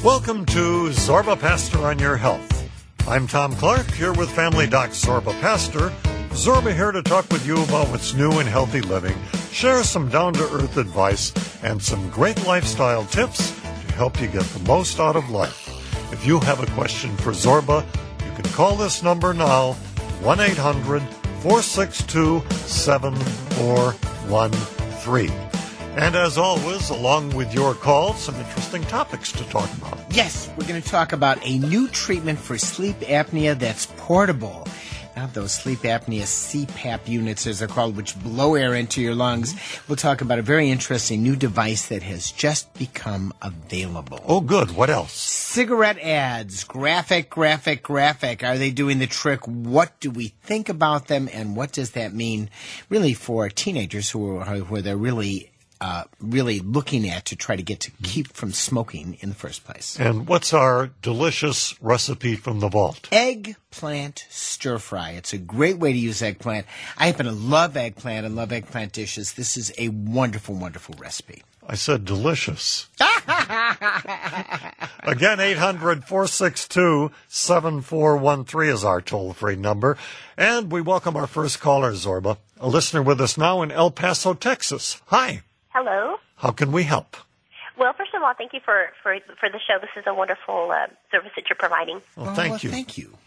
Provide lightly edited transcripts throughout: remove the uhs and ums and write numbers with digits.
Welcome to Zorba Pastor on Your Health. I'm Tom Clark, here with Family Doc Zorba Pastor. Zorba here to talk with you about what's new in healthy living, share some down-to-earth advice, and some great lifestyle tips to help you get the most out of life. If you have a question for Zorba, you can call this number now, 1-800-462-7413. And as always, along with your call, some interesting topics to talk about. Yes, we're going to talk about a new treatment for sleep apnea that's portable. Not those sleep apnea CPAP units, as they're called, which blow air into your lungs. We'll talk about a very interesting new device that has just become available. Oh, good. What else? Cigarette ads. Graphic. Are they doing the trick? What do we think about them, and what does that mean really for teenagers who they're really looking at to try to get to keep from smoking in the first place. And what's our delicious recipe from the vault? Eggplant stir fry. It's a great way to use eggplant. I happen to love eggplant and love eggplant dishes. This is a wonderful, wonderful recipe. I said delicious. Again, 800-462-7413 is our toll-free number. And we welcome our first caller, Zorba, a listener with us now in El Paso, Texas. Hi. Hello. How can we help? Well, first of all, thank you for the show. This is a wonderful service that you're providing. Well, thank you. Thank you.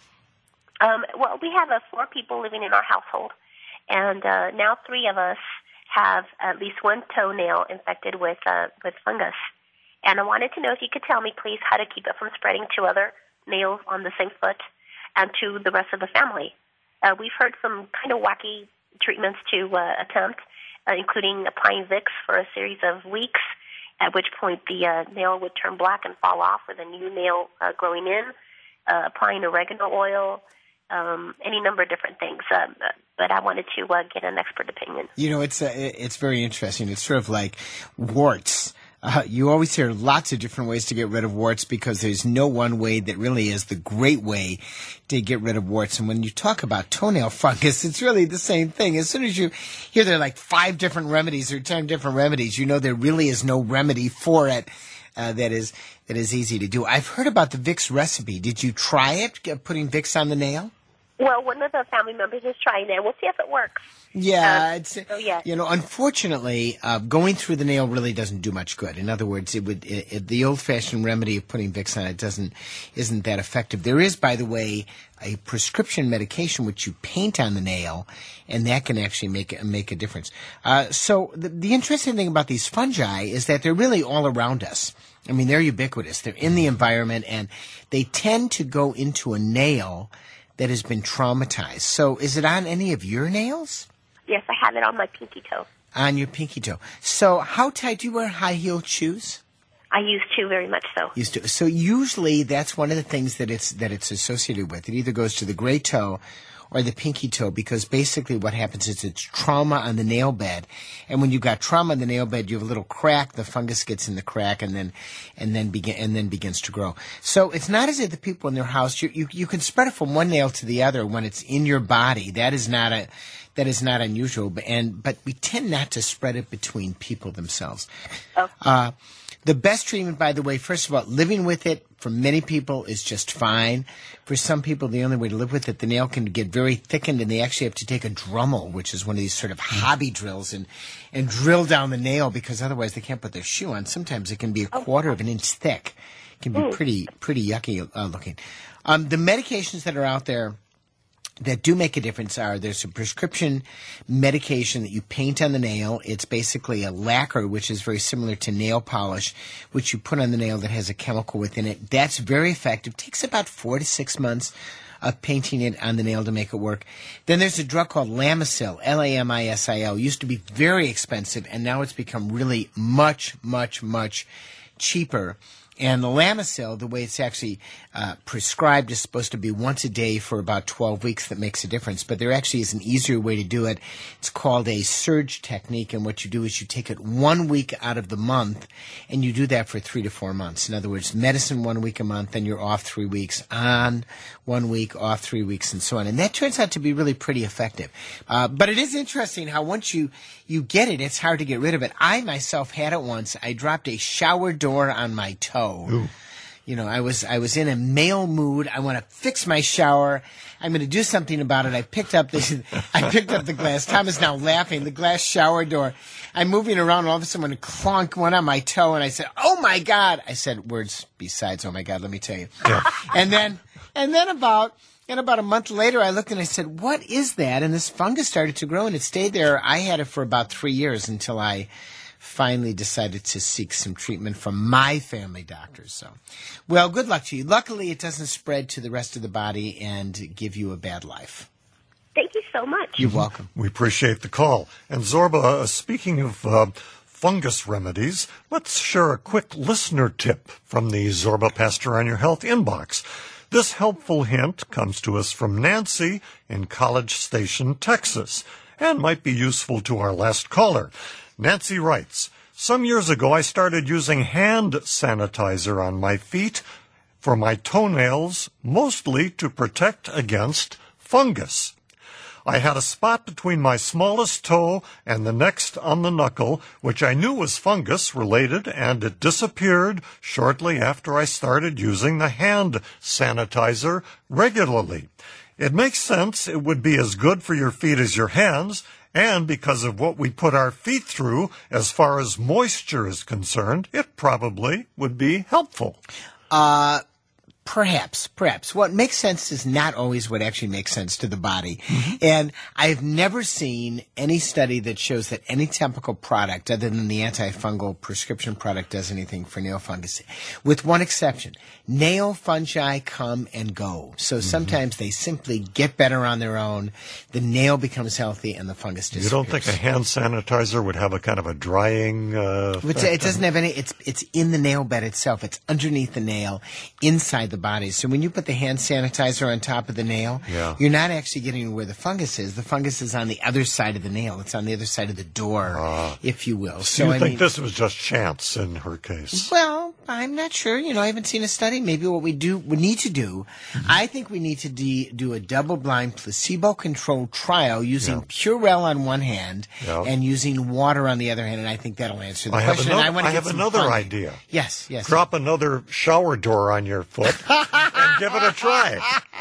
Well, we have 4 people living in our household, and now 3 of us have at least one toenail infected with fungus. And I wanted to know if you could tell me, please, how to keep it from spreading to other nails on the same foot and to the rest of the family. We've heard some kind of wacky treatments to attempt, including applying Vicks for a series of weeks, at which point the nail would turn black and fall off with a new nail growing in, applying oregano oil, any number of different things. But I wanted to get an expert opinion. You know, it's very interesting. It's sort of like warts. You always hear lots of different ways to get rid of warts because there's no one way that really is the great way to get rid of warts. And when you talk about toenail fungus, it's really the same thing. As soon as you hear there are like 5 different remedies or 10 different remedies, you know there really is no remedy for it that is easy to do. I've heard about the Vicks recipe. Did you try it, putting Vicks on the nail? Well, one of the family members is trying that. We'll see if it works. Yeah, yeah. You know, unfortunately, going through the nail really doesn't do much good. In other words, the old-fashioned remedy of putting Vicks on it isn't that effective. There is, by the way, a prescription medication which you paint on the nail, and that can actually make a difference. So the interesting thing about these fungi is that they're really all around us. I mean, they're ubiquitous. They're in the environment, and they tend to go into a nail that has been traumatized. So is it on any of your nails? Yes, I have it on my pinky toe. On your pinky toe. So how tight do you wear high-heeled shoes? I used to, very much so. Used to. So usually that's one of the things that it's associated with. It either goes to the great toe or the pinky toe, because basically what happens is it's trauma on the nail bed. And when you've got trauma on the nail bed, you have a little crack, the fungus gets in the crack and then begins to grow. So it's not as if the people in their house, you can spread it from one nail to the other when it's in your body. That is not unusual, but we tend not to spread it between people themselves. Oh. The best treatment, by the way, first of all, living with it for many people is just fine. For some people, the only way to live with it, the nail can get very thickened, and they actually have to take a Dremel, which is one of these sort of hobby drills, and drill down the nail because otherwise they can't put their shoe on. Sometimes it can be a quarter of an inch thick. It can be pretty yucky looking. The medications that are out there that do make a difference there's a prescription medication that you paint on the nail. It's basically a lacquer, which is very similar to nail polish, which you put on the nail that has a chemical within it. That's very effective. It takes about 4 to 6 months of painting it on the nail to make it work. Then there's a drug called Lamisil, Lamisil. Used to be very expensive, and now it's become really much, much, much cheaper. And the Lamisil, the way it's actually prescribed, is supposed to be once a day for about 12 weeks. That makes a difference. But there actually is an easier way to do it. It's called a surge technique. And what you do is you take it 1 week out of the month, and you do that for 3 to 4 months. In other words, medicine 1 week a month, then you're off 3 weeks, on 1 week, off 3 weeks, and so on. And that turns out to be really pretty effective. But it is interesting how once you get it, it's hard to get rid of it. I myself had it once. I dropped a shower door on my toe. Ooh. I was in a male mood. I want to fix my shower. I'm going to do something about it. I picked up the glass. Tom is now laughing. The glass shower door. I'm moving around, and all of a sudden, clunk went on my toe, and I said, "Oh my God!" I said words besides "Oh my God." Let me tell you. Yeah. And then about a month later, I looked and I said, "What is that?" And this fungus started to grow, and it stayed there. I had it for about 3 years until I finally decided to seek some treatment from my family doctors. So, well, good luck to you. Luckily, it doesn't spread to the rest of the body and give you a bad life. Thank you so much. You're welcome. We appreciate the call. And Zorba, speaking of fungus remedies, let's share a quick listener tip from the Zorba Pastor on Your Health inbox. This helpful hint comes to us from Nancy in College Station, Texas, and might be useful to our last caller. Nancy writes, "Some years ago I started using hand sanitizer on my feet for my toenails, mostly to protect against fungus. I had a spot between my smallest toe and the next on the knuckle, which I knew was fungus related, and it disappeared shortly after I started using the hand sanitizer regularly. It makes sense it would be as good for your feet as your hands, and because of what we put our feet through as far as moisture is concerned, it probably would be helpful." Perhaps. What makes sense is not always what actually makes sense to the body. Mm-hmm. And I've never seen any study that shows that any topical product other than the antifungal prescription product does anything for nail fungus, with one exception. Nail fungi come and go. So sometimes they simply get better on their own, the nail becomes healthy, and the fungus disappears. You don't think a hand sanitizer would have a kind of a drying effect? It doesn't have any. It's in the nail bed itself. It's underneath the nail, inside the body. So when you put the hand sanitizer on top of the nail, you're not actually getting where the fungus is. The fungus is on the other side of the nail. It's on the other side of the door, if you will. So you think this was just chance in her case? Well, I'm not sure. I haven't seen a study. Maybe what we need to do, I think we need to do a double-blind placebo-controlled trial using Purell on one hand and using water on the other hand, and I think that'll answer the question. I have another idea. Yes. Drop another shower door on your foot and give it a try.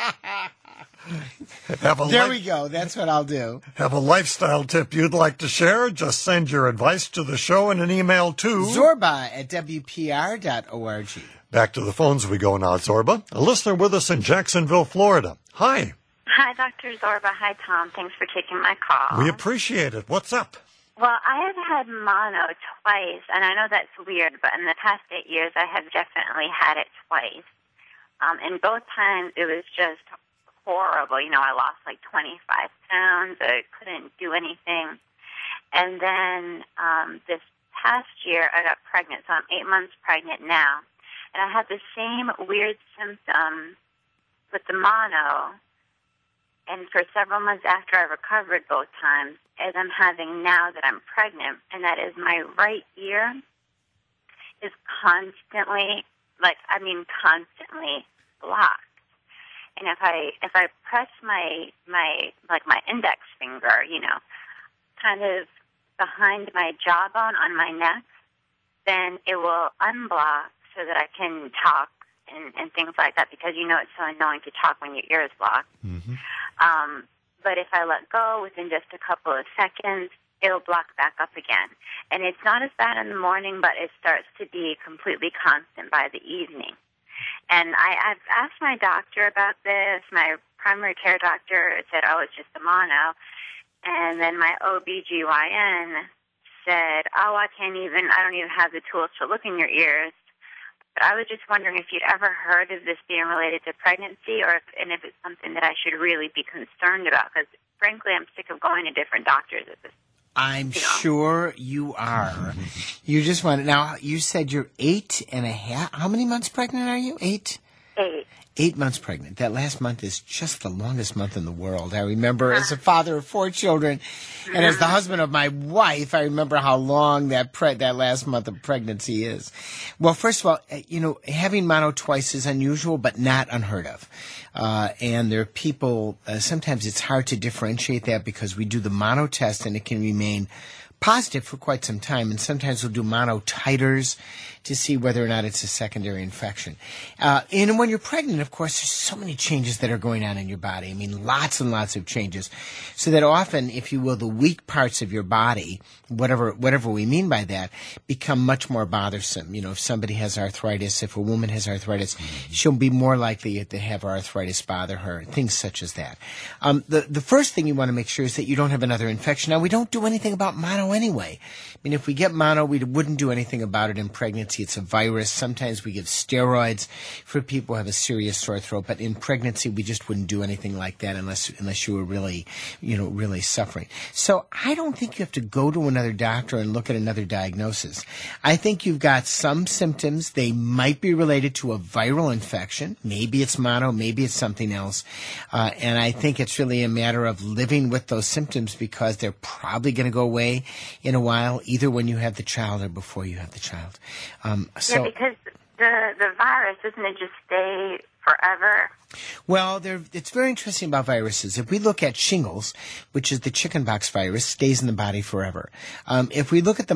There we go. That's what I'll do. Have a lifestyle tip you'd like to share? Just send your advice to the show in an email to zorba@wpr.org. Back to the phones we go now, Zorba. A listener with us in Jacksonville, Florida. Hi. Hi, Dr. Zorba. Hi, Tom. Thanks for taking my call. We appreciate it. What's up? Well, I have had mono twice, and I know that's weird, but in the past 8 years, I have definitely had it twice. And both times, it was just horrible. I lost like 25 pounds. I couldn't do anything. And then this past year, I got pregnant, so I'm 8 months pregnant now. And I had the same weird symptom with the mono, and for several months after I recovered both times, as I'm having now that I'm pregnant, and that is my right ear is constantly blocked. And if I press my index finger, kind of behind my jawbone on my neck, then it will unblock so that I can talk and things like that, because it's so annoying to talk when your ear is blocked. Mm-hmm. But if I let go within just a couple of seconds, it'll block back up again. And it's not as bad in the morning, but it starts to be completely constant by the evening. And I've asked my doctor about this. My primary care doctor said, "Oh, it's just a mono." And then my OBGYN said, "Oh, I don't even have the tools to look in your ears." But I was just wondering if you'd ever heard of this being related to pregnancy, if it's something that I should really be concerned about, because frankly, I'm sick of going to different doctors at this. I'm sure you are. You just want now. You said you're 8.5. How many months pregnant are you? 8. 8 months pregnant. That last month is just the longest month in the world. I remember as a father of 4 children and as the husband of my wife, I remember how long that last month of pregnancy is. Well, first of all, having mono twice is unusual, but not unheard of. And there are people, sometimes it's hard to differentiate that because we do the mono test and it can remain positive for quite some time, and sometimes we'll do mono titers to see whether or not it's a secondary infection. And when you're pregnant, of course, there's so many changes that are going on in your body. I mean, lots and lots of changes. So that often, if you will, the weak parts of your body, whatever we mean by that, become much more bothersome. You know, if somebody has arthritis, if a woman has arthritis, she'll be more likely to have arthritis bother her, things such as that. The first thing you want to make sure is that you don't have another infection. Now, we don't do anything about mono anyway. I mean, if we get mono, we wouldn't do anything about it in pregnancy. It's a virus. Sometimes we give steroids for people who have a serious sore throat, but in pregnancy, we just wouldn't do anything like that unless you were really, really suffering. So I don't think you have to go to another doctor and look at another diagnosis. I think you've got some symptoms. They might be related to a viral infection. Maybe it's mono, maybe it's something else. And I think it's really a matter of living with those symptoms because they're probably going to go away in a while, either when you have the child or before you have the child. Yeah, because the virus, doesn't it just stay forever? Well, it's very interesting about viruses. If we look at shingles, which is the chickenpox virus, stays in the body forever. If we look at the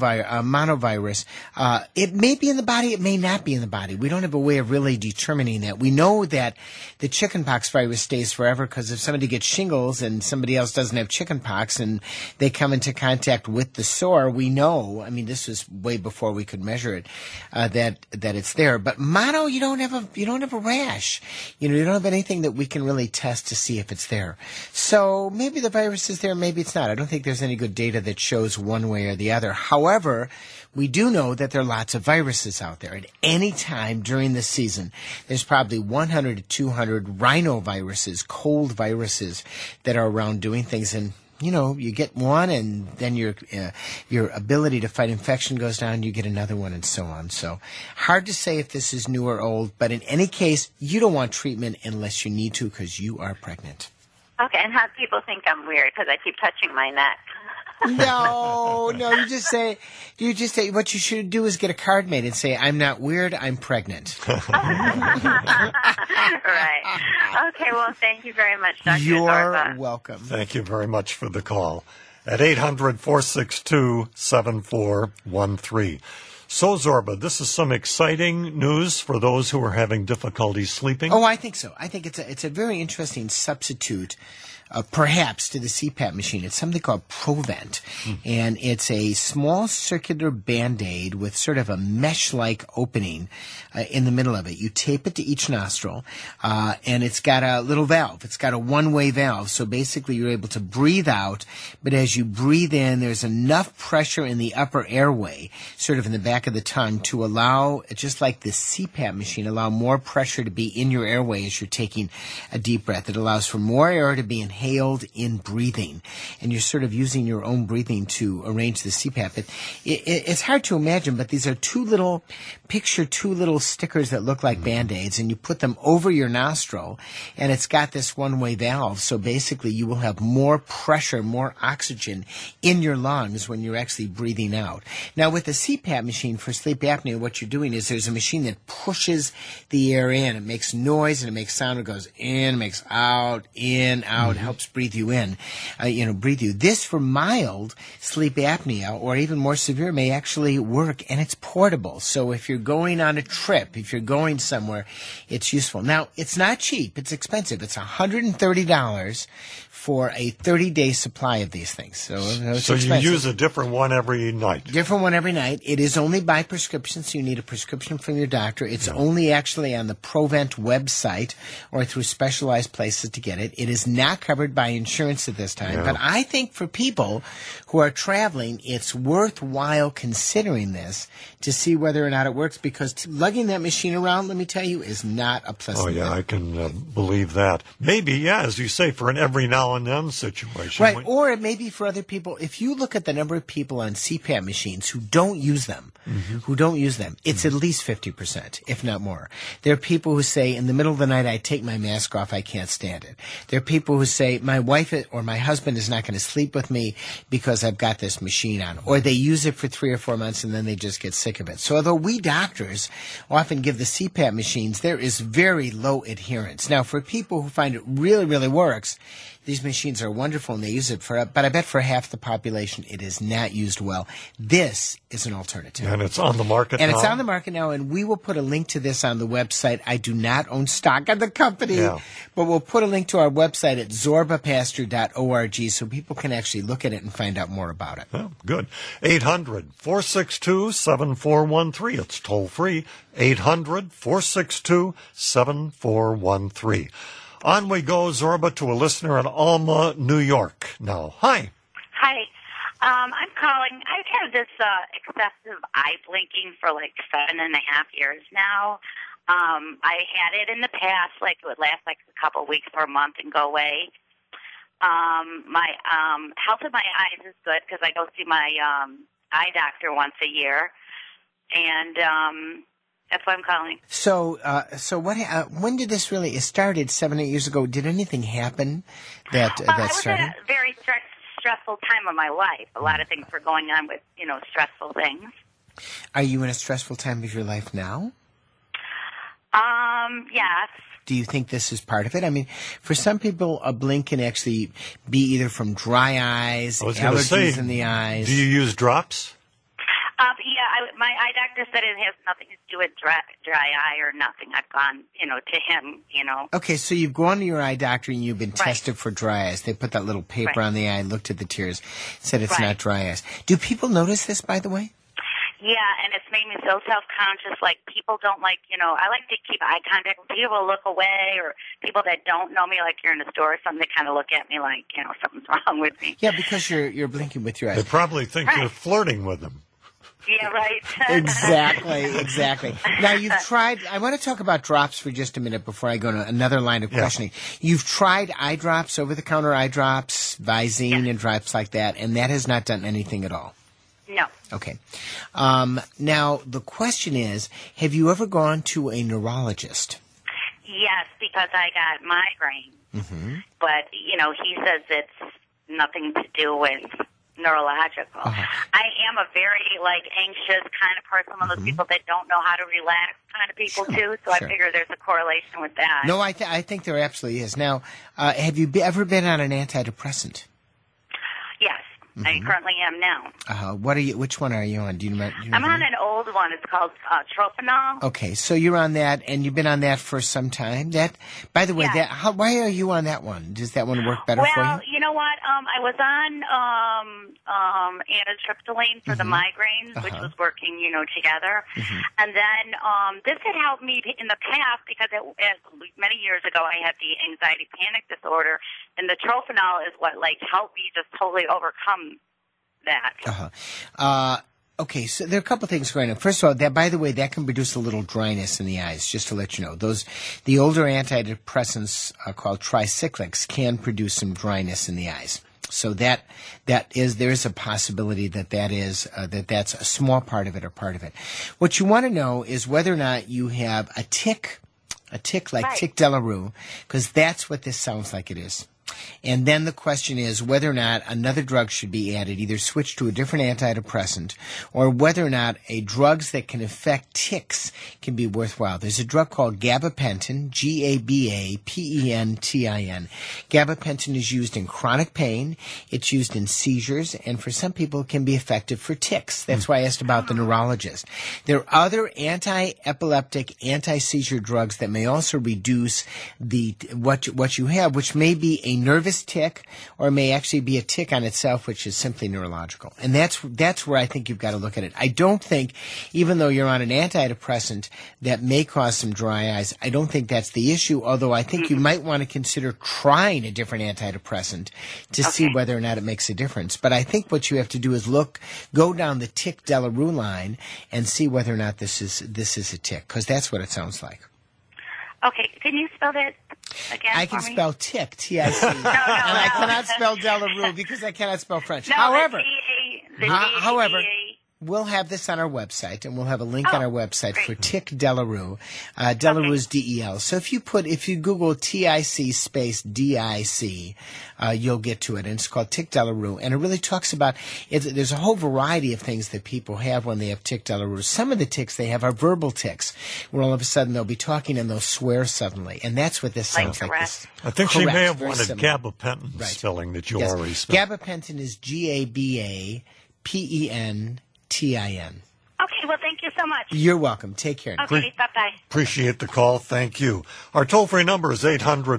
monovirus, it may be in the body, it may not be in the body. We don't have a way of really determining that. We know that the chickenpox virus stays forever because if somebody gets shingles and somebody else doesn't have chickenpox and they come into contact with the sore, we know, I mean, this was way before we could measure it, that it's there. But mono, you don't have a rash. You don't have anything that we can really test to see if it's there. So maybe the virus is there, maybe it's not. I don't think there's any good data that shows one way or the other. However, we do know that there are lots of viruses out there. At any time during the season, there's probably 100 to 200 rhinoviruses, cold viruses that are around doing things. And you get one and then your ability to fight infection goes down, you get another one and so on. So hard to say if this is new or old, but in any case, you don't want treatment unless you need to because you are pregnant. Okay, and how people think I'm weird because I keep touching my neck. No, you just say, what you should do is get a card made and say, I'm not weird, I'm pregnant. Right. Okay, well, thank you very much, Dr. You're Zorba. welcome. Thank you very much for the call. At 800-462-7413. So, Zorba, this is some exciting news for those who are having difficulty sleeping. Oh, I think so. I think it's a very interesting substitute, perhaps, to the CPAP machine. It's something called Provent, and it's a small circular Band-Aid with sort of a mesh-like opening in the middle of it. You tape it to each nostril, and it's got a little valve. It's got a one-way valve, so basically you're able to breathe out, but as you breathe in, there's enough pressure in the upper airway, sort of in the back of the tongue, to allow, just like the CPAP machine, allow more pressure to be in your airway as you're taking a deep breath. It allows for more air to be inhaled in breathing, and you're sort of using your own breathing to arrange the CPAP. It's hard to imagine, but these are two little stickers that look like Band-Aids, and you put them over your nostril, and it's got this one-way valve, so basically you will have more pressure, more oxygen in your lungs when you're actually breathing out. Now, with the CPAP machine for sleep apnea, what you're doing is there's a machine that pushes the air in. It makes noise, and it makes sound. It goes in, makes out, in, out, helps breathe you in, breathe you. This for mild sleep apnea, or even more severe, may actually work, and it's portable. So if you're going on a trip, if you're going somewhere, it's useful. Now, it's not cheap. It's expensive. It's $130 for a 30-day supply of these things. So you use a different one every night. Different one every night. It is only by prescription, so you need a prescription from your doctor. It's only actually on the Provent website or through specialized places to get it. It is not covered by insurance at this time. But I think for people who are traveling, it's worthwhile considering this to see whether or not it works, because lugging that machine around, let me tell you, is not a pleasant thing. I can believe that. Maybe, as you say, for an every now and then situation. Right, or it may be for other people. If you look at the number of people on CPAP machines who don't use them, it's at least 50%, if not more. There are people who say, in the middle of the night, I take my mask off, I can't stand it. There are people who say, my wife or my husband is not going to sleep with me because I've got this machine on. Or they use it for 3 or 4 months and then they just get sick of it. So although we doctors often give the CPAP machines, there is very low adherence. Now, for people who find it really, really works, These machines are wonderful and they use it but I bet for half the population it is not used well. This is an alternative. And it's on the market now? And it's on the market now, and we will put a link to this on the website. I do not own stock in the company, but we'll put a link to our website at zorbapastor.org so people can actually look at it and find out more about it. Oh, good. 800-462-7413. It's toll free. 800-462-7413. On we go, Zorba, to a listener in Alma, New York. Now, hi. Hi. I'm calling. I've had this excessive eye blinking for like 7.5 years now. I had it in the past, like it would last like a couple of weeks or a month and go away. My health of my eyes is good because I go see my eye doctor once a year, and that's why I'm calling. So what? When did this really? It started 7-8 years ago. Did anything happen that started? I was at a very stressful time of my life. A lot of things were going on with stressful things. Are you in a stressful time of your life now? Yes. Do you think this is part of it? I mean, for some people, a blink can actually be either from dry eyes, allergies in the eyes. Do you use drops? My eye doctor said it has nothing to do with dry eye or nothing. I've gone, to him, Okay, so you've gone to your eye doctor and you've been tested for dry eyes. They put that little paper on the eye, looked at the tears, said it's not dry eyes. Do people notice this, by the way? Yeah, and it's made me so self-conscious. Like, people don't I like to keep eye contact with people who look away, or people that don't know me, like you're in the store or something, they kind of look at me like, something's wrong with me. Yeah, because you're blinking with your eyes. They probably think you're flirting with them. Yeah, right. Exactly. Now, you've tried, I want to talk about drops for just a minute before I go to another line of questioning. You've tried eye drops, over-the-counter eye drops, Visine and drops like that, and that has not done anything at all. No. Okay. Now, the question is, have you ever gone to a neurologist? Yes, because I got migraine. Mm-hmm. But, he says it's nothing to do with neurological. I am a very, anxious kind of person, one of those people that don't know how to relax kind of people, too. So I figure there's a correlation with that. No, I think there absolutely is. Now, have you ever been on an antidepressant? Yes. Mm-hmm. I currently am now. Which one are you on? Do you remember? I'm on an old one. It's called Tropinol. Okay, so you're on that, and you've been on that for some time. By the way, why are you on that one? Does that one work better for you? Well, you know what? I was on amitriptyline for the migraines, which was working, together. Mm-hmm. And then this had helped me in the past because many years ago I had the anxiety panic disorder, and the Tropinol is what helped me just totally overcome that. Okay, so there are a couple things going on. First of all, by the way, that can produce a little dryness in the eyes, just to let you know. The older antidepressants called tricyclics can produce some dryness in the eyes. So there is a possibility that's a small part of it or part of it. What you want to know is whether or not you have a tic like tic Delarue, because that's what this sounds like it is. And then the question is whether or not another drug should be added, either switch to a different antidepressant, or whether or not drugs that can affect tics can be worthwhile. There's a drug called gabapentin, Gabapentin. Gabapentin is used in chronic pain. It's used in seizures, and for some people it can be effective for tics. That's why I asked about the neurologist. There are other anti-epileptic, anti-seizure drugs that may also reduce what you have, which may be a nervous tic, or may actually be a tic on itself, which is simply neurological. And that's where I think you've got to look at it. I don't think, even though you're on an antidepressant that may cause some dry eyes, I don't think that's the issue, although I think you might want to consider trying a different antidepressant to see whether or not it makes a difference. But I think what you have to do is go down the tic Delarue line and see whether or not this is a tic, because that's what it sounds like. Okay, can you spell that again I can for me? spell tic, T-I-C. And I cannot spell Delarue because I cannot spell French. No, However, We'll have this on our website, and we'll have a link on our website great. for Tic de la Rue. De la Rue is D-E-L. So if you Google T-I-C space D-I-C, you'll get to it. And it's called Tic de la Rue. And it really talks about, there's a whole variety of things that people have when they have Tic de la Rue. Some of the tics they have are verbal tics, where all of a sudden they'll be talking and they'll swear suddenly. And that's what this sounds like. This. I think she may Correct, have very wanted similar. gabapentin Right. spelling that you Yes. already spelled. Gabapentin is G-A-B-A-P-E-N T-I-N. Okay, well, thank you so much. You're welcome. Take care. Okay, bye-bye. Appreciate the call. Thank you. Our toll-free number is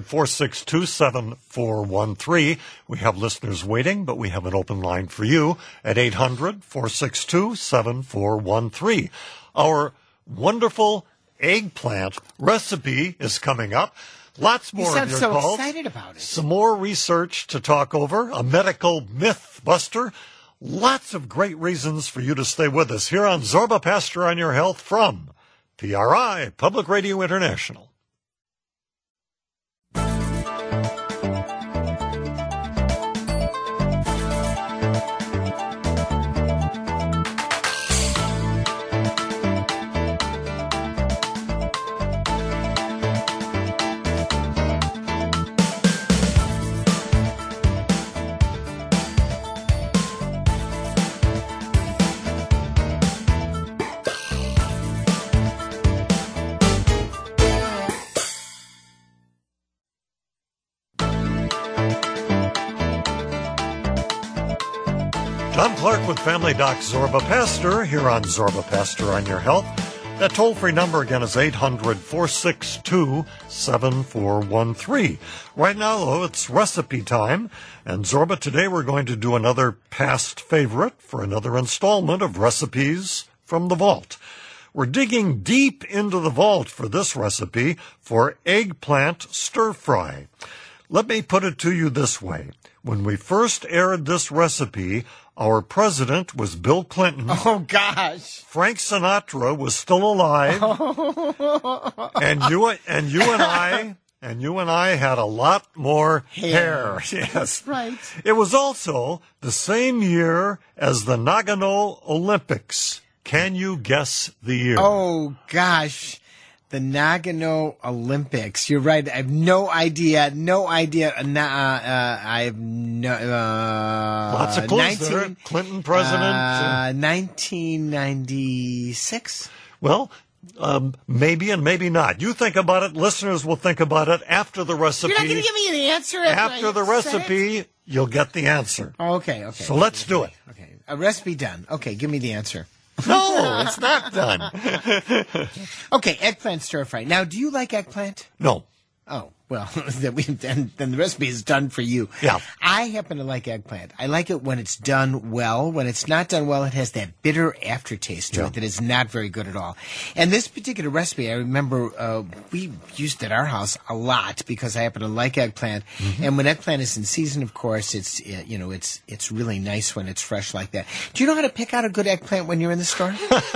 800-462-7413. We have listeners waiting, but we have an open line for you at 800-462-7413. Our wonderful eggplant recipe is coming up. Lots You more sound of your so calls. excited about it. Some more research to talk over, a medical myth buster. Lots of great reasons for you to stay with us here on Zorba Pastor on Your Health from PRI, Public Radio International. Tom Clark with Family Doc Zorba Pastor here on Zorba Pastor on Your Health. That toll-free number again is 800-462-7413. Right now, though, it's recipe time. And Zorba, today we're going to do another past favorite for another installment of Recipes from the Vault. We're digging deep into the vault for this recipe for eggplant stir-fry. Let me put it to you this way. When we first aired this recipe, our president was Bill Clinton. Oh, gosh. Frank Sinatra was still alive. and you and I had a lot more hair. Yes. Right. It was also the same year as the Nagano Olympics. Can you guess the year? Oh, gosh. The Nagano Olympics. You're right. I have no idea. No idea. I have no. Lots of clues there. Clinton president. 1996. Well, maybe and maybe not. You think about it. Listeners will think about it after the recipe. You're not going to give me an answer After the I said it? recipe, you'll get the answer. Oh, okay. Okay. So let's do it. Okay. A recipe done. Okay. Give me the answer. No, it's not done. Okay. Eggplant stir fry. Now, do you like eggplant? No. Oh, well, then the recipe is done for you. Yeah. I happen to like eggplant. I like it when it's done well. When it's not done well, it has that bitter aftertaste to it that is not very good at all. And this particular recipe, I remember we used at our house a lot because I happen to like eggplant. Mm-hmm. And when eggplant is in season, of course, it's really nice when it's fresh like that. Do you know how to pick out a good eggplant when you're in the store?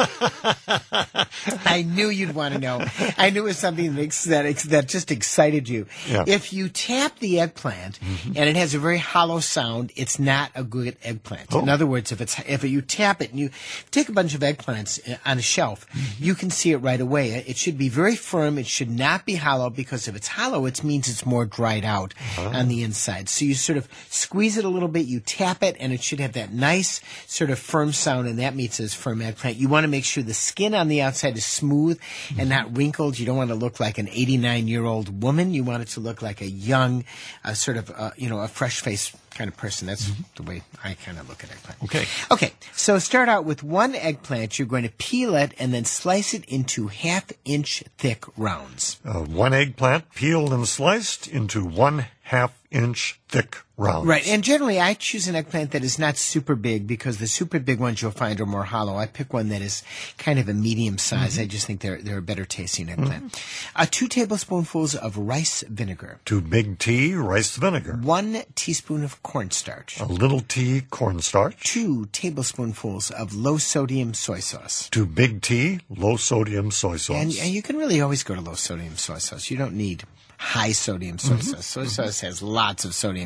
I knew you'd want to know. I knew it was something that just excited you. Yeah. If you tap the eggplant and it has a very hollow sound, it's not a good eggplant. Oh. In other words, if you tap it and you take a bunch of eggplants on a shelf, you can see it right away. It should be very firm. It should not be hollow because if it's hollow, it means it's more dried out on the inside. So you sort of squeeze it a little bit, you tap it, and it should have that nice sort of firm sound, and that means it's firm eggplant. You want to make sure the skin on the outside is smooth and not wrinkled. You don't want to look like an 89-year-old woman. You want it to look like a young, a fresh-faced kind of person. That's the way I kind of look at eggplant. Okay, so start out with one eggplant. You're going to peel it and then slice it into half-inch thick rounds. One eggplant peeled and sliced into 1/2-inch thick rounds. Right, and generally I choose an eggplant that is not super big because the super big ones you'll find are more hollow. I pick one that is kind of a medium size. I just think they're a better tasting eggplant. 2 tablespoonfuls of rice vinegar. 2 big tea rice vinegar. 1 teaspoon of cornstarch. A little tea cornstarch. 2 tablespoonfuls of low-sodium soy sauce. 2 big tea low-sodium soy sauce. And you can really always go to low-sodium soy sauce. You don't need high-sodium soy sauce. Soy sauce has lots of sodium.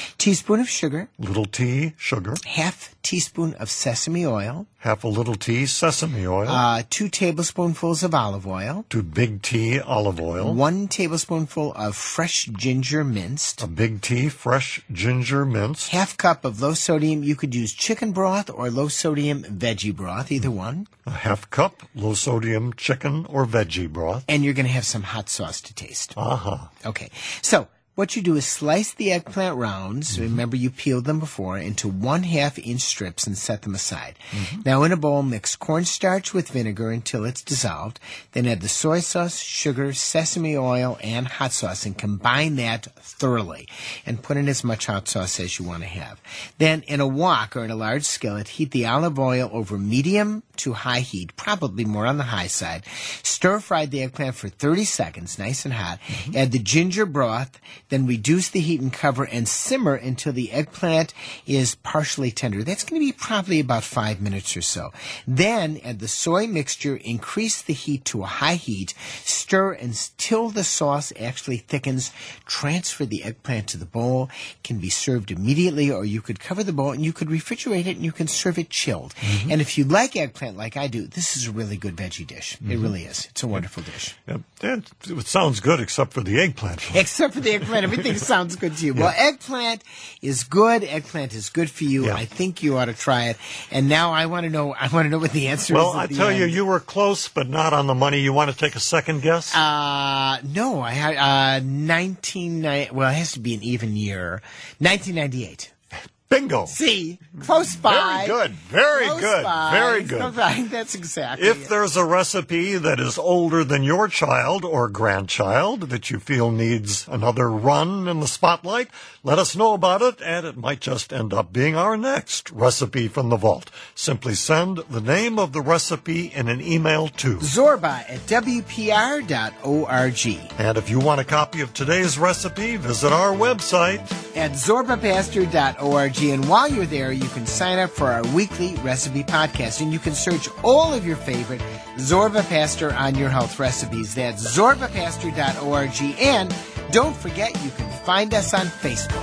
Teaspoon of sugar. Little tea, sugar. Half teaspoon of sesame oil. Half a little tea, sesame oil. 2 tablespoonfuls of olive oil. 2 big tea, olive oil. 1 tablespoonful of fresh ginger minced. A big tea, fresh ginger minced. Half cup of low sodium. You could use chicken broth or low sodium veggie broth, either one. A half cup, low sodium chicken or veggie broth. And you're going to have some hot sauce to taste. Uh-huh. Okay. So, what you do is slice the eggplant rounds, remember you peeled them before, into 1/2 inch strips and set them aside. Now in a bowl, mix cornstarch with vinegar until it's dissolved. Then add the soy sauce, sugar, sesame oil, and hot sauce and combine that thoroughly. And put in as much hot sauce as you want to have. Then in a wok or in a large skillet, heat the olive oil over medium to high heat, probably more on the high side. Stir fry the eggplant for 30 seconds, nice and hot. Add the ginger broth. Then reduce the heat and cover and simmer until the eggplant is partially tender. That's going to be probably about 5 minutes or so. Then add the soy mixture, increase the heat to a high heat, stir until the sauce actually thickens. Transfer the eggplant to the bowl. It can be served immediately, or you could cover the bowl and you could refrigerate it and you can serve it chilled. And if you like eggplant like I do, this is a really good veggie dish. It really is. It's a wonderful dish. It sounds good except for the eggplant. Except for the eggplant. Everything sounds good to you. Well, eggplant is good. Eggplant is good for you. Yeah. I think you ought to try it. And now I want to know what the answer is. Well, I tell you, you were close, but not on the money. You want to take a second guess? No, I had 1990. Well, it has to be an even year. 1998. Bingo. See, close by. Very good. Very Close good. by. Very good. Close by. That's exactly If it. there's a recipe that is older than your child or grandchild that you feel needs another run in the spotlight, let us know about it, and it might just end up being our next recipe from the vault. Simply send the name of the recipe in an email to Zorba at WPR.org. And if you want a copy of today's recipe, visit our website. At ZorbaPastor.org. And while you're there, you can sign up for our weekly recipe podcast. And you can search all of your favorite Zorba Pastor on Your Health recipes. That's ZorbaPastor.org. And don't forget, you can find us on Facebook.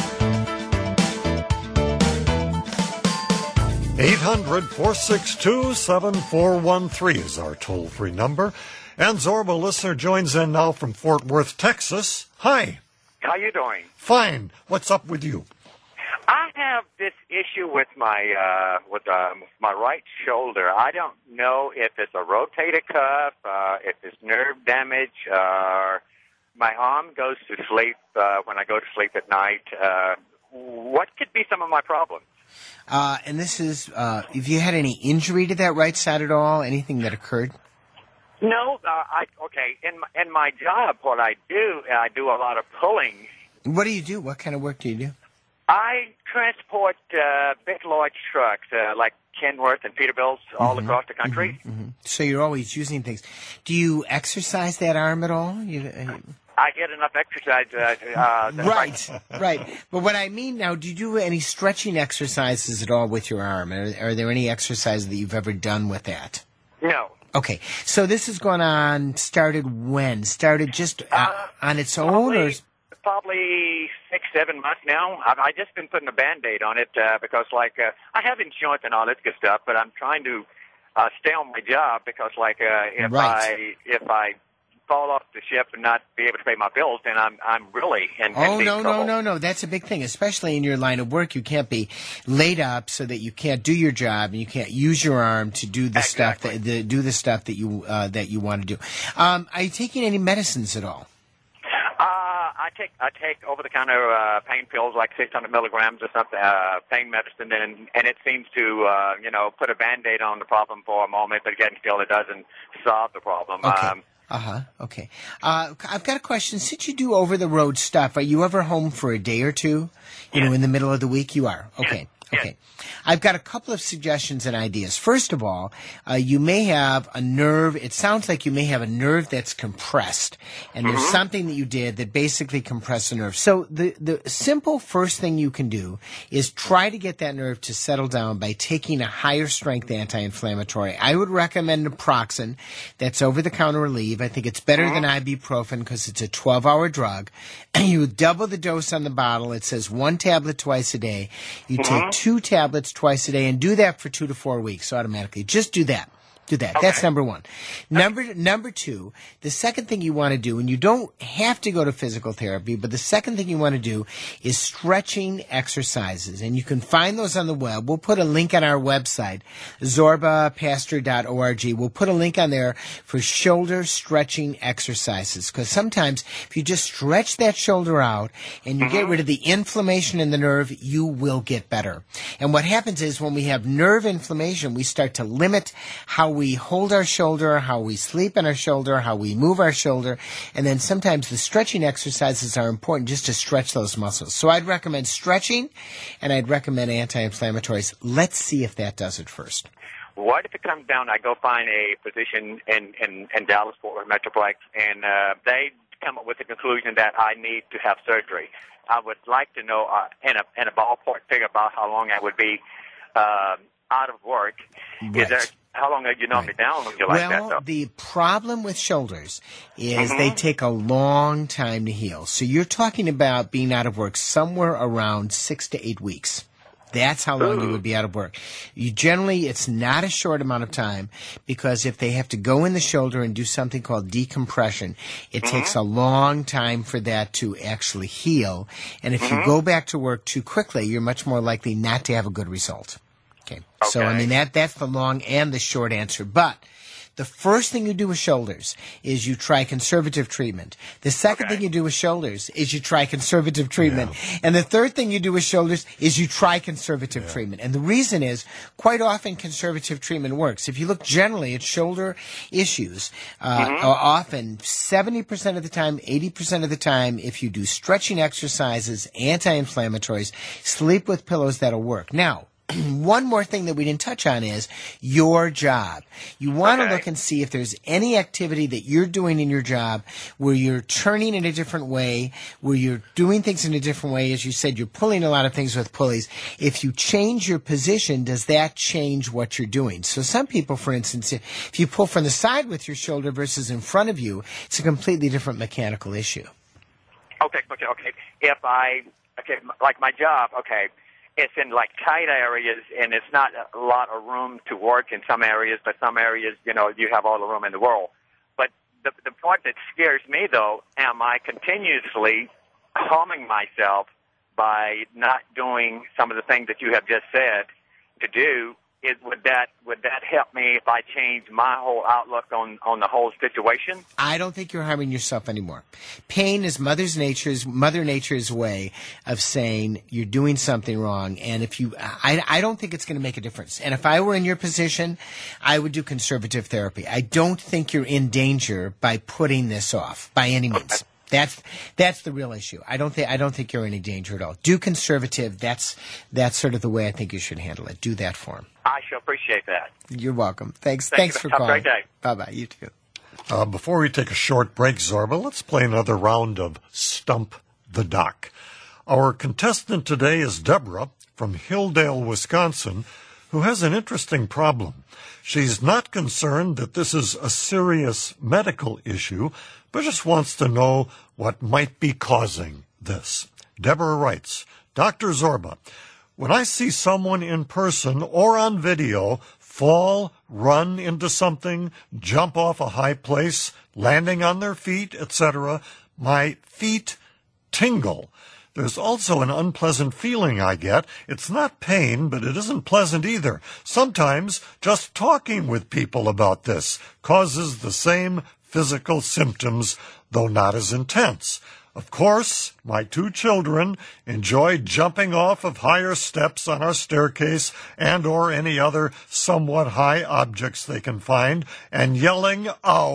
800-462-7413 is our toll-free number. And Zorba listener joins in now from Fort Worth, Texas. Hi. How you doing? Fine. What's up with you? I have this issue with my right shoulder. I don't know if it's a rotator cuff, if it's nerve damage. My arm goes to sleep when I go to sleep at night. What could be some of my problems? And this is, if you had any injury to that right side at all, anything that occurred? No, in my job, what I do a lot of pulling. What do you do? What kind of work do you do? I transport big, large trucks like Kenworth and Peterbilt's all across the country. So you're always using things. Do you exercise that arm at all? I get enough exercise. Right. But what I mean now, do you do any stretching exercises at all with your arm? Are there any exercises that you've ever done with that? No. Okay. So this has gone on, started when? Started just on its own? Or? Probably 6-7 months now. I've just been putting a Band-Aid on it because, I have insurance and all this good stuff, but I'm trying to stay on my job because, if I fall off the ship and not be able to pay my bills, then I'm really in big trouble. No. That's a big thing, especially in your line of work. You can't be laid up so that you can't do your job and you can't use your arm to do the stuff that you want to do. Are you taking any medicines at all? I take over-the-counter pain pills, like 600 milligrams or something, pain medicine, and it seems to, put a Band-Aid on the problem for a moment, but again, still it doesn't solve the problem. Okay. Okay. I've got a question. Since you do over-the-road stuff, are you ever home for a day or two? In the middle of the week? You are. Okay. Okay. I've got a couple of suggestions and ideas. First of all, you may have a nerve. It sounds like you may have a nerve that's compressed, and there's something that you did that basically compressed the nerve. So the simple first thing you can do is try to get that nerve to settle down by taking a higher strength anti-inflammatory. I would recommend naproxen. That's over-the-counter relief. I think it's better than ibuprofen because it's a 12-hour drug. You double the dose on the bottle. It says 1 tablet twice a day. You take 2 tablets twice a day and do that for 2 to 4 weeks automatically. Just do that. Do that. Okay. That's number one. Number two, the second thing you want to do, and you don't have to go to physical therapy, but the second thing you want to do is stretching exercises. And you can find those on the web. We'll put a link on our website, zorbapastor.org. We'll put a link on there for shoulder stretching exercises. Because sometimes if you just stretch that shoulder out and you get rid of the inflammation in the nerve, you will get better. And what happens is when we have nerve inflammation, we start to limit how we hold our shoulder, how we sleep on our shoulder, how we move our shoulder, and then sometimes the stretching exercises are important just to stretch those muscles. So I'd recommend stretching, and I'd recommend anti-inflammatories. Let's see if that does it first. What if it comes down, I go find a physician in Dallas, Fort Worth Metroplex, and they come up with the conclusion that I need to have surgery. I would like to know in a ballpark figure about how long I would be out of work. Right. Is there, how long are you normally down when you like that, though? The problem with shoulders is they take a long time to heal. So you're talking about being out of work somewhere around 6 to 8 weeks. That's how long you would be out of work. You generally, it's not a short amount of time because if they have to go in the shoulder and do something called decompression, it takes a long time for that to actually heal. And if you go back to work too quickly, you're much more likely not to have a good result. Okay. So, I mean, that's the long and the short answer. But the first thing you do with shoulders is you try conservative treatment. The second thing you do with shoulders is you try conservative treatment. Yeah. And the third thing you do with shoulders is you try conservative treatment. And the reason is quite often conservative treatment works. If you look generally at shoulder issues, often 70% of the time, 80% of the time, if you do stretching exercises, anti-inflammatories, sleep with pillows, that'll work. Now, one more thing that we didn't touch on is your job. You want to look and see if there's any activity that you're doing in your job where you're turning in a different way, where you're doing things in a different way. As you said, you're pulling a lot of things with pulleys. If you change your position, does that change what you're doing? So some people, for instance, if you pull from the side with your shoulder versus in front of you, it's a completely different mechanical issue. Okay. If like my job, it's in like tight areas, and it's not a lot of room to work in some areas, but some areas, you have all the room in the world. But the part that scares me, though, am I continuously harming myself by not doing some of the things that you have just said to do? Would that help me if I change my whole outlook on the whole situation? I don't think you're harming yourself anymore. Pain is Mother Nature's way of saying you're doing something wrong. And I don't think it's going to make a difference. And if I were in your position, I would do conservative therapy. I don't think you're in danger by putting this off by any means. That's the real issue. I don't think you're in any danger at all. Do conservative. That's sort of the way I think you should handle it. Do that for him. I shall appreciate that. You're welcome. Thanks for calling. Have a great day. Bye-bye. You too. Before we take a short break, Zorba, let's play another round of Stump the Doc. Our contestant today is Deborah from Hilldale, Wisconsin, who has an interesting problem. She's not concerned that this is a serious medical issue, but just wants to know what might be causing this. Deborah writes, Dr. Zorba, when I see someone in person or on video fall, run into something, jump off a high place, landing on their feet, etc., my feet tingle. There's also an unpleasant feeling I get. It's not pain, but it isn't pleasant either. Sometimes just talking with people about this causes the same physical symptoms, though not as intense. Of course, my 2 children enjoy jumping off of higher steps on our staircase and or any other somewhat high objects they can find and yelling, ow,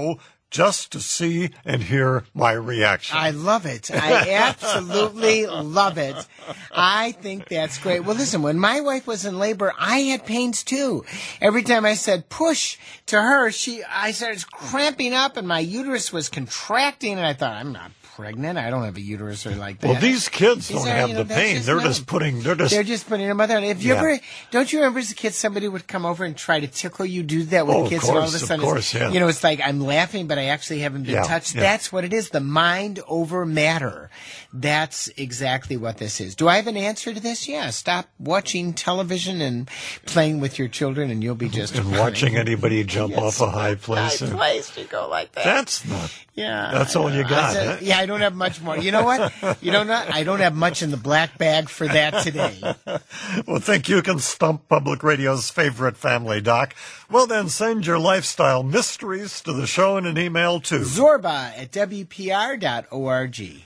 just to see and hear my reaction. I love it. I absolutely love it. I think that's great. Well, listen, when my wife was in labor, I had pains too. Every time I said push to her, I started cramping up and my uterus was contracting, and I thought, I'm not pregnant. I don't have a uterus or like that. Well, these kids don't have the pain. They're just putting their mother on. Don't you remember as a kid somebody would come over and try to tickle you? Do that with kids, and all of a sudden, it's like I'm laughing, but I actually haven't been touched. Yeah. That's what it is. The mind over matter. That's exactly what this is. Do I have an answer to this? Yeah. Stop watching television and playing with your children, and you'll be just and watching anybody jump off a high place. High place to go like that. That's not. Yeah. That's all you got. Yeah, I don't have much more. You know what? I don't have much in the black bag for that today. Well, think you can stump Public Radio's favorite family doc? Well, then send your lifestyle mysteries to the show in an email to zorba@wpr.org.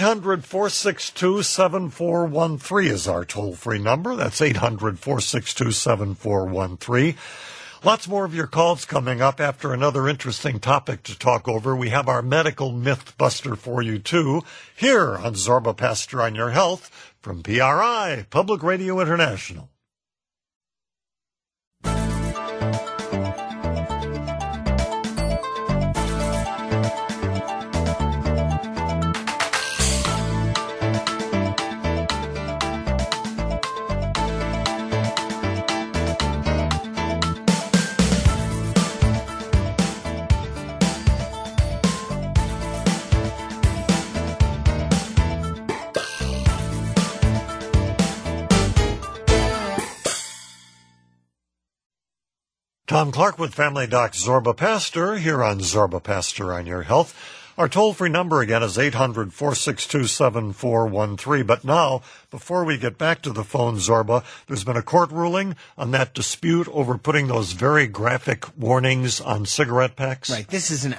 800-462-7413 is our toll-free number. That's 800-462-7413. Lots more of your calls coming up after another interesting topic to talk over. We have our medical myth buster for you, too, here on Zorba Pastor on Your Health from PRI, Public Radio International. Tom Clark with Family Doc Zorba Pastor here on Zorba Pastor on Your Health. Our toll-free number again is 800-462-7413. But now, before we get back to the phone, Zorba, there's been a court ruling on that dispute over putting those very graphic warnings on cigarette packs. Right. This is an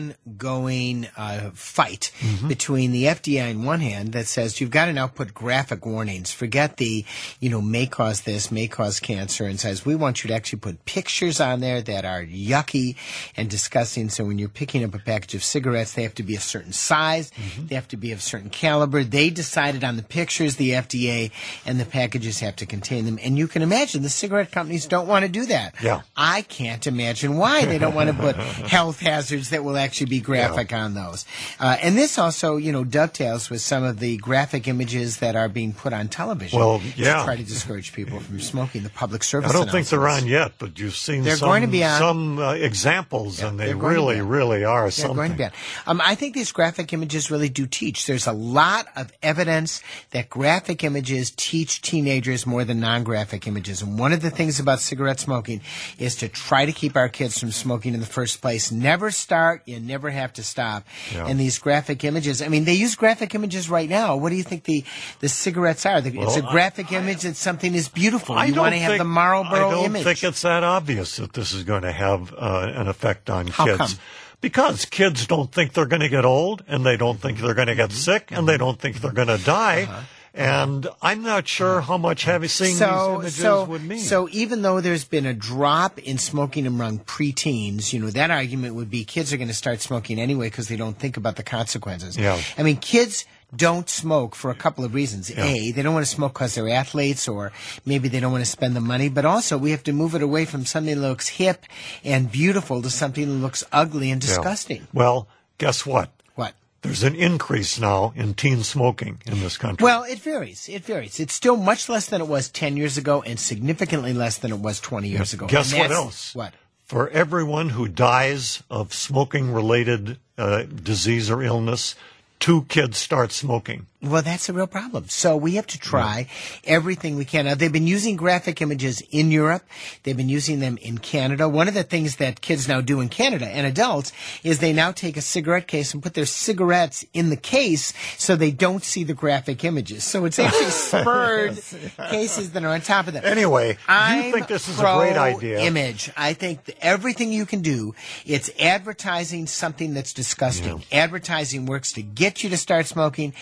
ongoing fight between the FDA on one hand that says you've got to now put graphic warnings. Forget the, may cause this, may cause cancer, and says we want you to actually put pictures on there that are yucky and disgusting. So when you're picking up a package of cigarettes, they have to be a certain size. They have to be of a certain caliber. They decided on the pictures, the FDA, and the packages have to contain them. And you can imagine the cigarette companies don't want to do that. Yeah. I can't imagine why they don't want to put health hazards that will actually be graphic on those. And this also, dovetails with some of the graphic images that are being put on television to try to discourage people from smoking. The public service I don't think they're on yet, but you've seen going to be on. Some examples, and they really, really are something. They're going to be on. I think these graphic images really do teach. There's a lot of evidence that graphic images teach teenagers more than non-graphic images. And one of the things about cigarette smoking is to try to keep our kids from smoking in the first place. Never start, you never have to stop. Yeah. And these graphic images, they use graphic images right now. What do you think the cigarettes are? It's a graphic image that something is beautiful. You want to have the Marlboro image. I don't think it's that obvious that this is going to have an effect on How kids. Come? Because kids don't think they're going to get old, and they don't think they're going to get sick, and they don't think they're going to die. And I'm not sure how much seeing these images would mean. So even though there's been a drop in smoking among preteens, that argument would be kids are going to start smoking anyway because they don't think about the consequences. Yeah. Kids don't smoke for a couple of reasons. A, they don't want to smoke because they're athletes, or maybe they don't want to spend the money. But also, we have to move it away from something that looks hip and beautiful to something that looks ugly and disgusting. Well, guess what? What? There's an increase now in teen smoking in this country. Well, it varies. It's still much less than it was 10 years ago and significantly less than it was 20 years ago. Guess what else? What? For everyone who dies of smoking-related disease or illness, 2 kids start smoking. Well, that's a real problem. So we have to try everything we can. Now, they've been using graphic images in Europe. They've been using them in Canada. One of the things that kids now do in Canada, and adults, is they now take a cigarette case and put their cigarettes in the case so they don't see the graphic images. So it's actually spurred cases that are on top of them. Anyway, you think this is a great idea. Image. I think everything you can do, it's advertising something that's disgusting. Advertising works to get you to start smoking. Advertising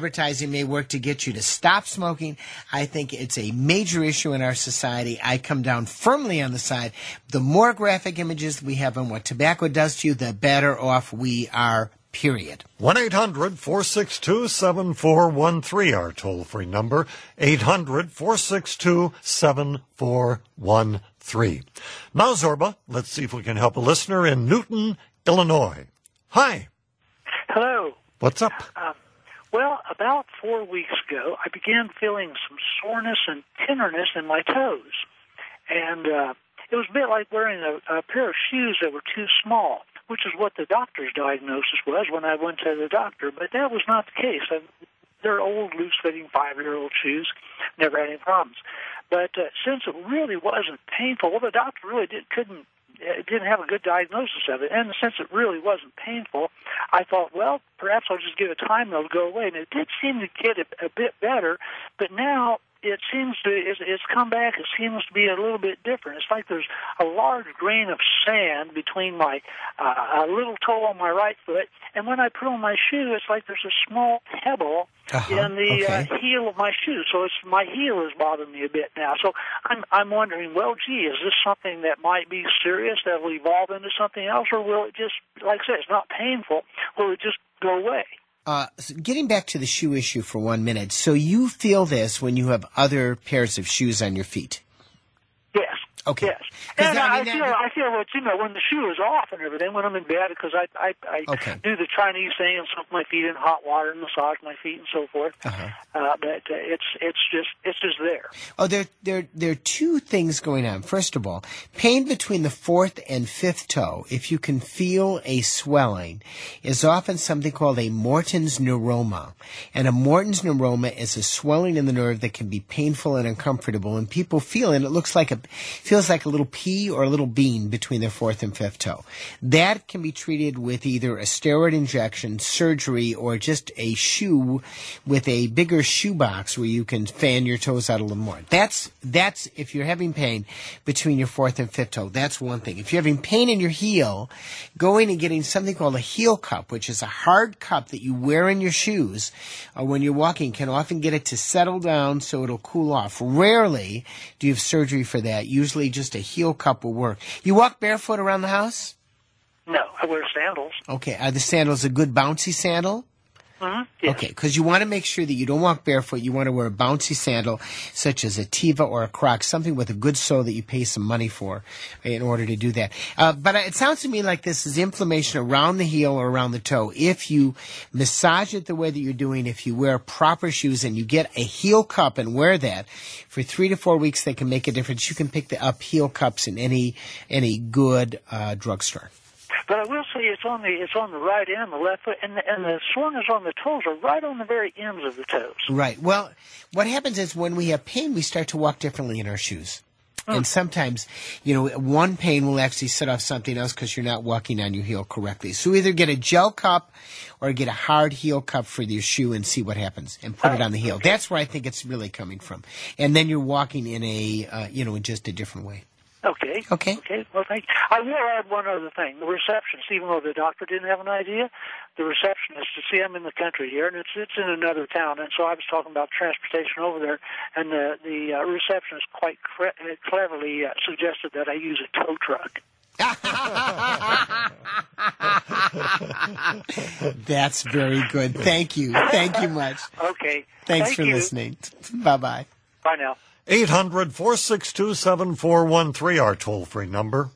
advertising may work to get you to stop smoking. I think it's a major issue in our society. I come down firmly on the side. The more graphic images we have on what tobacco does to you, the better off we are, period. 1-800-462-7413, our toll-free number. 800-462-7413. Now, Zorba, let's see if we can help a listener in Newton, Illinois. Hi. Hello. What's up? Well, about 4 weeks ago, I began feeling some soreness and tenderness in my toes. And it was a bit like wearing a pair of shoes that were too small, which is what the doctor's diagnosis was when I went to the doctor. But that was not the case. They're old, loose-fitting 5-year-old shoes. Never had any problems. But since it really wasn't painful, well, the doctor really didn't have a good diagnosis of it. And since it really wasn't painful, I thought, well, perhaps I'll just give it time and it'll go away. And it did seem to get a bit better, but now it seems to, it's come back, it seems to be a little bit different. It's like there's a large grain of sand between my a little toe on my right foot, and when I put on my shoe, it's like there's a small pebble in the heel of my shoe. So my heel is bothering me a bit now. So I'm wondering, well, gee, is this something that might be serious, that will evolve into something else, or will it just, like I said, it's not painful, will it just go away? So getting back to the shoe issue for 1 minute, so you feel this when you have other pairs of shoes on your feet? Yes. Okay. Yes. And I feel that, when the shoe is off and everything, when I'm in bed, because I do the Chinese thing and soak my feet in hot water and massage my feet and so forth. But it's just there. Oh, there are two things going on. First of all, pain between the fourth and fifth toe, if you can feel a swelling, is often something called a Morton's neuroma. And a Morton's neuroma is a swelling in the nerve that can be painful and uncomfortable, and people feel it. It feels like a little pea or a little bean between their fourth and fifth toe. That can be treated with either a steroid injection, surgery, or just a shoe with a bigger shoe box where you can fan your toes out a little more. That's if you're having pain between your fourth and fifth toe. That's one thing. If you're having pain in your heel, going and getting something called a heel cup, which is a hard cup that you wear in your shoes when you're walking, can often get it to settle down so it'll cool off. Rarely do you have surgery for that. Usually just a heel cup will work. You walk barefoot around the house? No, I wear sandals. Okay. Are the sandals a good bouncy sandal? Yes. Okay, because you want to make sure that you don't walk barefoot. You want to wear a bouncy sandal, such as a Teva or a Croc, something with a good sole that you pay some money for in order to do that. But it sounds to me like this is inflammation around the heel or around the toe. If you massage it the way that you're doing, if you wear proper shoes and you get a heel cup and wear that for 3 to 4 weeks, they can make a difference. You can pick up heel cups in any good drugstore. But I will say it's on the right and the left foot, and the soreness on the toes are right on the very ends of the toes. Right. Well, what happens is when we have pain, we start to walk differently in our shoes. And sometimes, one pain will actually set off something else because you're not walking on your heel correctly. So either get a gel cup or get a hard heel cup for your shoe and see what happens and put it on the heel. Okay. That's where I think it's really coming from. And then you're walking in in just a different way. Okay. Well, thank you. I will add one other thing. The receptionist, even though the doctor didn't have an idea, the receptionist, I'm in the country here, and it's in another town, and so I was talking about transportation over there, and the receptionist quite cleverly suggested that I use a tow truck. That's very good. Thank you. Thank you much. Okay. Thanks for listening. Bye-bye. Bye now. 800-462-7413, our toll-free number.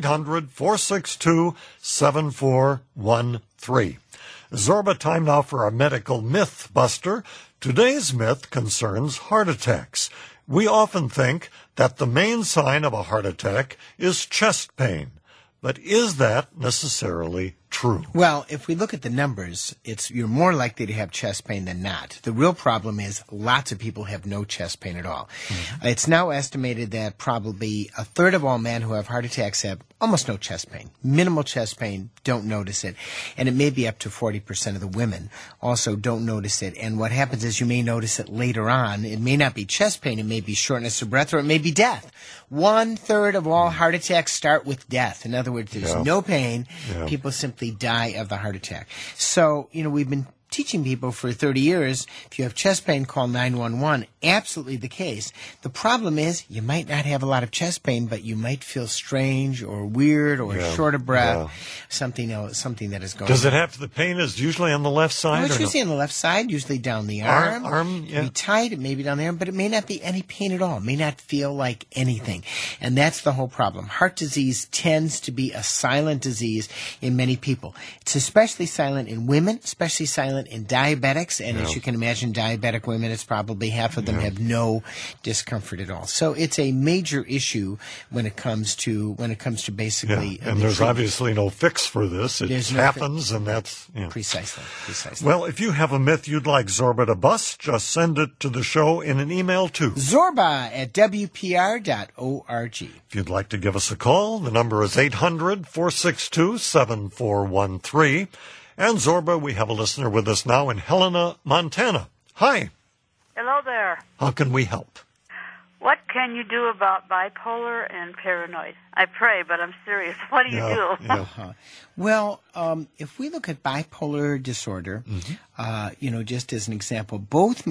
1-800-462-7413. Zorba, time now for our medical myth buster. Today's myth concerns heart attacks. We often think that the main sign of a heart attack is chest pain. But is that necessarily true? Well, if we look at the numbers, you're more likely to have chest pain than not. The real problem is lots of people have no chest pain at all. Mm-hmm. It's now estimated that probably a third of all men who have heart attacks have almost no chest pain. Minimal chest pain, don't notice it. And it may be up to 40% of the women also don't notice it. And what happens is you may notice it later on. It may not be chest pain. It may be shortness of breath, or it may be death. 1/3 of all heart attacks start with death. In other words, there's no pain. Yeah. People simply die of the heart attack. So, we've been teaching people for 30 years, if you have chest pain, call 911. Absolutely the case. The problem is you might not have a lot of chest pain, but you might feel strange or weird or short of breath, something that is going on. Does it have the pain is usually on the left side? No, it's usually on the left side, usually down the arm. Yeah. It may be tight, it may be down the arm, but it may not be any pain at all. It may not feel like anything. And that's the whole problem. Heart disease tends to be a silent disease in many people. It's especially silent in women, especially silent in diabetics. And as you can imagine, diabetic women, it's probably half of them have no discomfort at all. So it's a major issue when it comes to basically. And there's obviously no fix for this. It happens, and that's precisely. Well, if you have a myth you'd like Zorba to bust, just send it to the show in an email to zorba@wpr.org. If you'd like to give us a call, the number is 800-462-7413. And Zorba, we have a listener with us now in Helena, Montana. Hi. Hello there. How can we help? What can you do about bipolar and paranoid? I pray, but I'm serious. What do you do? Well, if we look at bipolar disorder, just as an example, both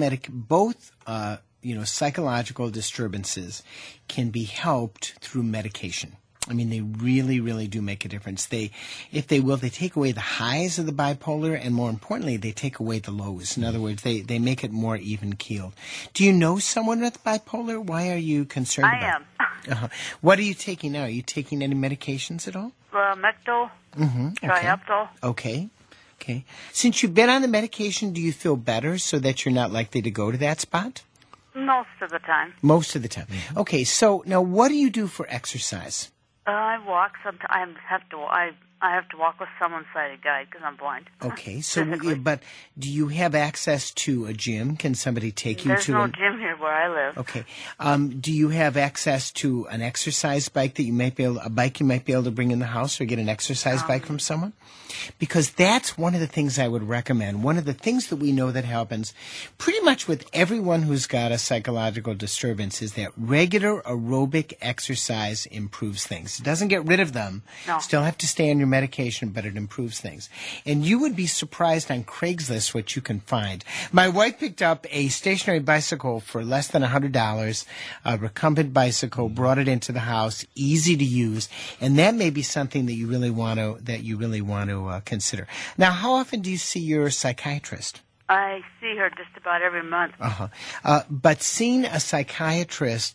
psychological disturbances can be helped through medication. I mean, they really, really do make a difference. They take away the highs of the bipolar, and more importantly, they take away the lows. In other words, they make it more even-keeled. Do you know someone with bipolar? Why are you concerned about it? I am. What are you taking now? Are you taking any medications at all? Mectyl, Trioptyl. Okay. Since you've been on the medication, do you feel better so that you're not likely to go to that spot? Most of the time. Most of the time. Okay, so now what do you do for exercise? I walk sometimes. I have to walk with someone's sighted guide because I'm blind. Okay, so but do you have access to a gym? Can somebody take you There's to no gym here where I live. Okay. Do you have access to an exercise bike that you might be able to bring in the house, or get an exercise bike from someone? Because that's one of the things I would recommend. One of the things that we know that happens pretty much with everyone who's got a psychological disturbance is that regular aerobic exercise improves things. It doesn't get rid of them. No. Still have to stay on your medication, but it improves things. And you would be surprised on Craigslist what you can find. My wife picked up a stationary bicycle for less than $100, a recumbent bicycle, brought it into the house, easy to use, and that may be something that you really want to consider. Now, how often do you see your psychiatrist? I see her just about every month. But seeing a psychiatrist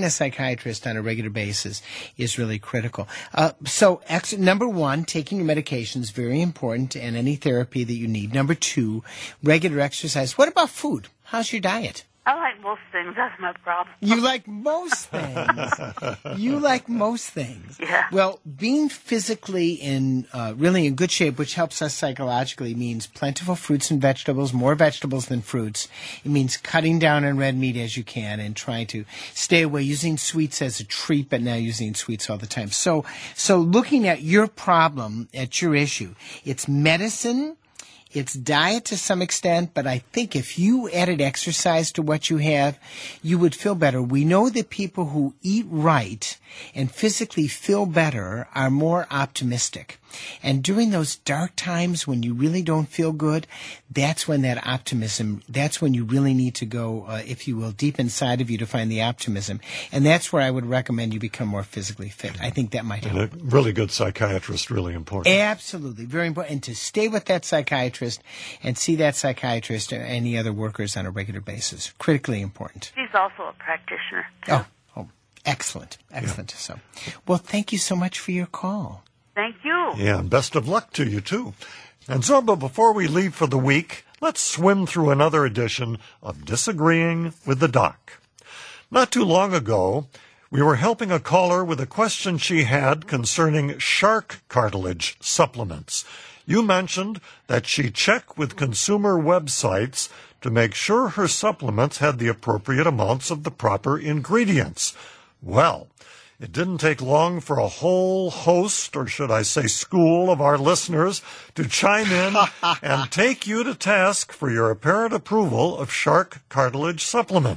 on a regular basis is really critical. So, number one, taking your medication is very important, and any therapy that you need. Number two, regular exercise. What about food? How's your diet? I like most things. That's my problem. You like most things. You like most things. Yeah. Well, being physically really in good shape, which helps us psychologically, means plentiful fruits and vegetables, more vegetables than fruits. It means cutting down on red meat as you can and trying to stay away, using sweets as a treat, but now using sweets all the time. So looking at your problem, at your issue, it's medicine, it's diet to some extent, but I think if you added exercise to what you have, you would feel better. We know that people who eat right and physically feel better are more optimistic. And during those dark times when you really don't feel good, that's when that optimism, that's when you really need to go, if you will, deep inside of you to find the optimism. And that's where I would recommend you become more physically fit. I think that might help. And a really good psychiatrist, really important. Absolutely. Very important. And to stay with that psychiatrist and see that psychiatrist or any other workers on a regular basis. Critically important. She's also a practitioner, too. Oh, excellent. Excellent. Yeah. So, well, thank you so much for your call. Thank you. Yeah, and best of luck to you, too. And Zorba, before we leave for the week, let's swim through another edition of Disagreeing with the Doc. Not too long ago, we were helping a caller with a question she had concerning shark cartilage supplements. You mentioned that she checked with consumer websites to make sure her supplements had the appropriate amounts of the proper ingredients. Well, it didn't take long for a whole host, or should I say school, of our listeners to chime in and take you to task for your apparent approval of shark cartilage supplements.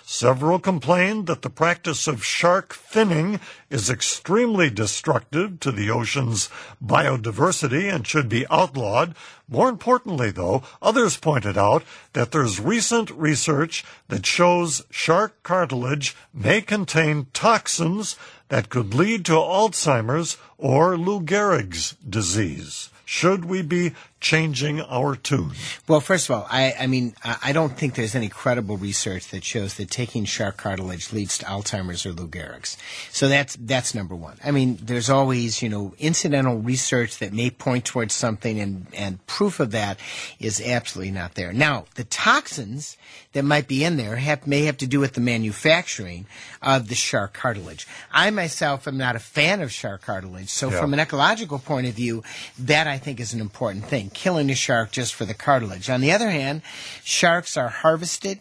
Several complained that the practice of shark finning is extremely destructive to the ocean's biodiversity and should be outlawed. More importantly, though, others pointed out that there's recent research that shows shark cartilage may contain toxins that could lead to Alzheimer's or Lou Gehrig's disease. Should we be changing our tune? Well, first of all, I don't think there's any credible research that shows that taking shark cartilage leads to Alzheimer's or Lou Gehrig's. So that's number one. I mean, there's always, incidental research that may point towards something, and proof of that is absolutely not there. Now, the toxins that might be in there may have to do with the manufacturing of the shark cartilage. I myself am not a fan of shark cartilage, so from an ecological point of view, that I think is an important thing. Killing a shark just for the cartilage. On the other hand, sharks are harvested.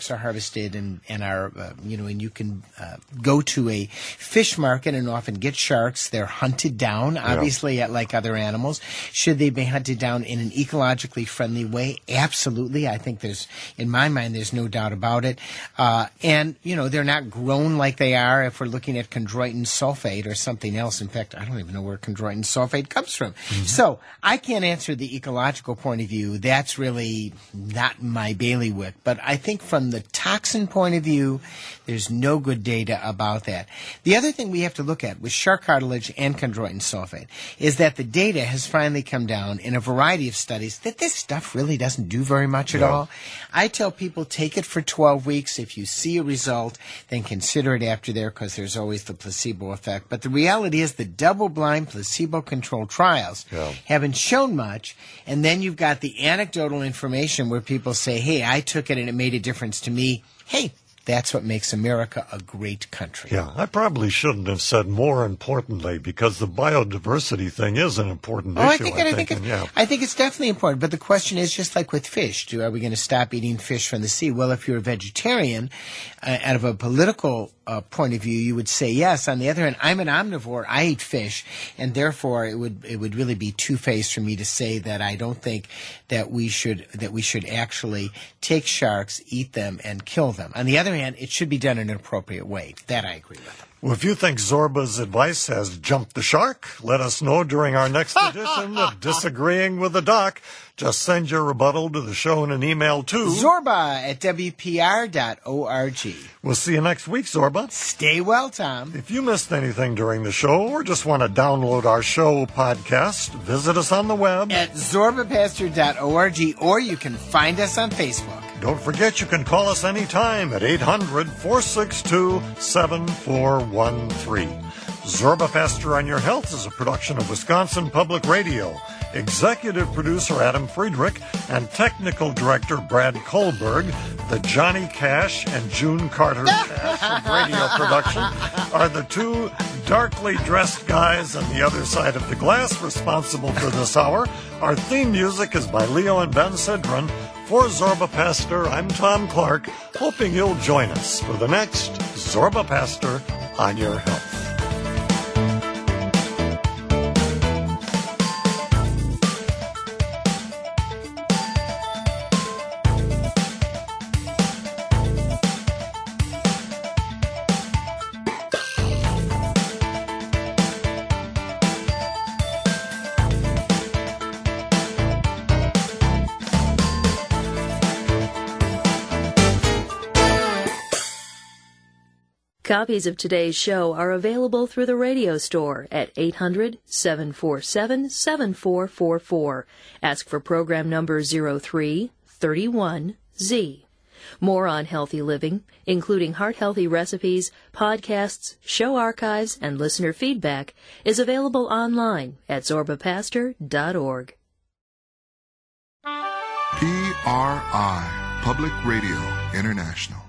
And are, and you can go to a fish market and often get sharks. They're hunted down, obviously, like other animals. Should they be hunted down in an ecologically friendly way? Absolutely. I think in my mind, there's no doubt about it. And they're not grown like they are if we're looking at chondroitin sulfate or something else. In fact, I don't even know where chondroitin sulfate comes from. Mm-hmm. So I can't answer the ecological point of view. That's really not my bailiwick. But I think from the toxin point of view, there's no good data about that. The other thing we have to look at with shark cartilage and chondroitin sulfate is that the data has finally come down in a variety of studies that this stuff really doesn't do very much at all. I tell people take it for 12 weeks. If you see a result, then consider it after there because there's always the placebo effect. But the reality is the double-blind placebo-controlled trials haven't shown much. And then you've got the anecdotal information where people say, hey, I took it and it made a difference to me. Hey, that's what makes America a great country. Yeah, I probably shouldn't have said more importantly because the biodiversity thing is an important issue. I think it's definitely important. But the question is just like with fish. Are we going to stop eating fish from the sea? Well, if you're a vegetarian, out of a political point of view, you would say yes. On the other hand, I'm an omnivore. I eat fish, and therefore it would really be two-faced for me to say that I don't think that we should actually take sharks, eat them, and kill them. On the other hand, it should be done in an appropriate way. That I agree with. Well, if you think Zorba's advice has jumped the shark, let us know during our next edition of Disagreeing with the Doc. Just send your rebuttal to the show in an email to zorba@wpr.org. We'll see you next week, Zorba. Stay well, Tom. If you missed anything during the show or just want to download our show podcast, visit us on the web at zorbapastor.org, or you can find us on Facebook. Don't forget you can call us anytime at 800-462-7413. Zorba Pastor on Your Health is a production of Wisconsin Public Radio. Executive producer Adam Friedrich and technical director Brad Kohlberg. The Johnny Cash and June Carter Cash of radio production are the two darkly dressed guys on the other side of the glass responsible for this hour. Our theme music is by Leo and Ben Sidran. For Zorba Pastor, I'm Tom Clark, hoping you'll join us for the next Zorba Pastor on Your Health. Copies of today's show are available through the radio store at 800-747-7444. Ask for program number 0331Z. More on healthy living, including heart-healthy recipes, podcasts, show archives, and listener feedback, is available online at zorbapastor.org. PRI, Public Radio International.